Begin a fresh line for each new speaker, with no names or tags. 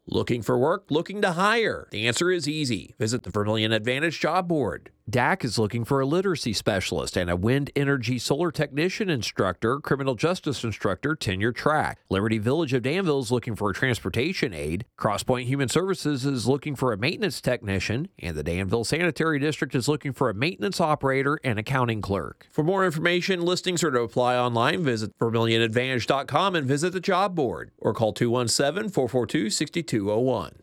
Looking for work? Looking to hire? The answer is easy. Visit the Vermilion Advantage job board. DAC is looking for a literacy specialist and a wind energy solar technician instructor, criminal justice instructor, tenure track. Liberty Village of Danville is looking for a transportation aide. Crosspoint Human Services is looking for a maintenance technician, and the Danville Sanitary District is looking for a maintenance operator and accounting clerk. For more information, listings, or to apply online, visit VermilionAdvantage.com and visit the job board, or call 217-442-6201.